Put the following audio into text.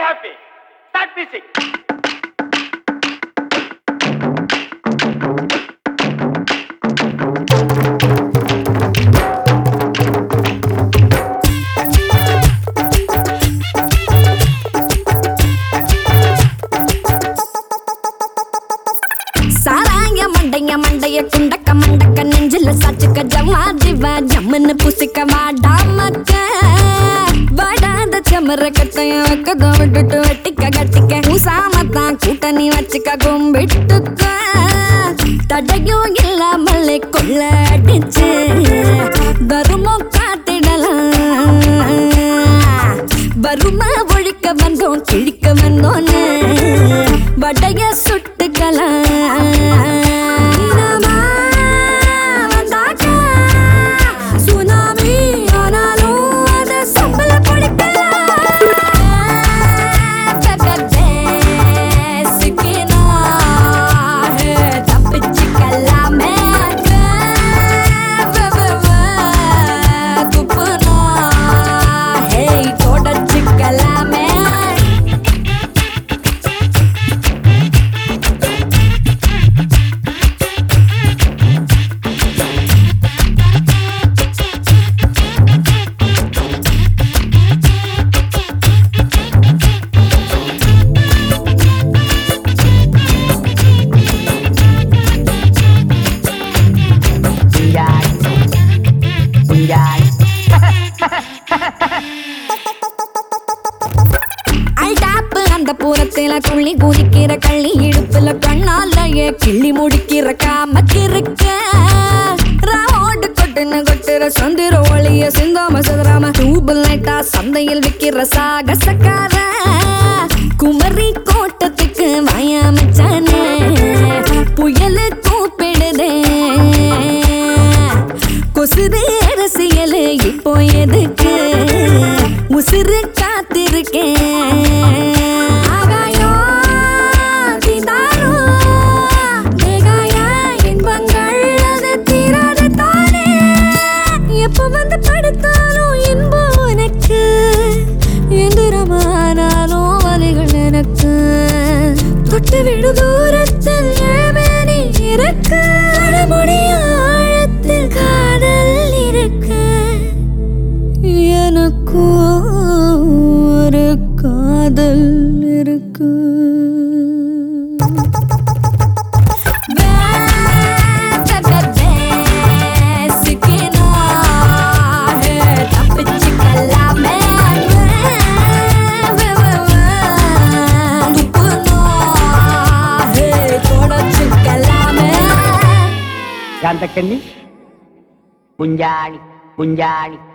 coffee. Start music. மண்டைய குண்டக்க மண்டக்க நெஞ்சில சாச்சுக்க ஜம்மா ஜிவா ஜம்முன்னு புசிக்க வாடாமக்க வாடாத செமர கட்டைய வைக்கதோ விட்டுட்டு வெட்டிக்க கட்டிக்க ஊசாமத்தான் கூட்டணி வச்சுக்க கும்பிட்டுக்க தடையும் இல்லாமலே கொள்ள அடிச்சு தருமம் காத்திடலாம் வருமா ஒழிக்க வந்தோம் கிழிக்க வந்தோன்னு வடைய சுட்டுக்கலாம் குள்ளி குதிக்கிற கள்ளி இடுப்புல கண்ணாலயே கிள்ளி முடிக்கிற காமக்கிருக்க ராவோடு கொட்டுன்னு கொட்டுற சந்திர ஒளிய சிந்தாம சதுராம டூபல் லைட்டா சந்தையில் விக்கிற சாகசக்கார குமரி கோட்டத்துக்கு வாயாமச்சானே புயலு கூப்பிடுதே கொசுறு அரசியலு இப்போ எதுக்கு உசுறு காத்திருக்கேன் விடு தூரத்தில் ஏமேனி இருக்கு முடிய ஆழத்தில் காதல் இருக்கு எனக்கு ஒரு காதல் இருக்கு காந்தக்கண்ணி குஞ்சாணி குஞ்சாணி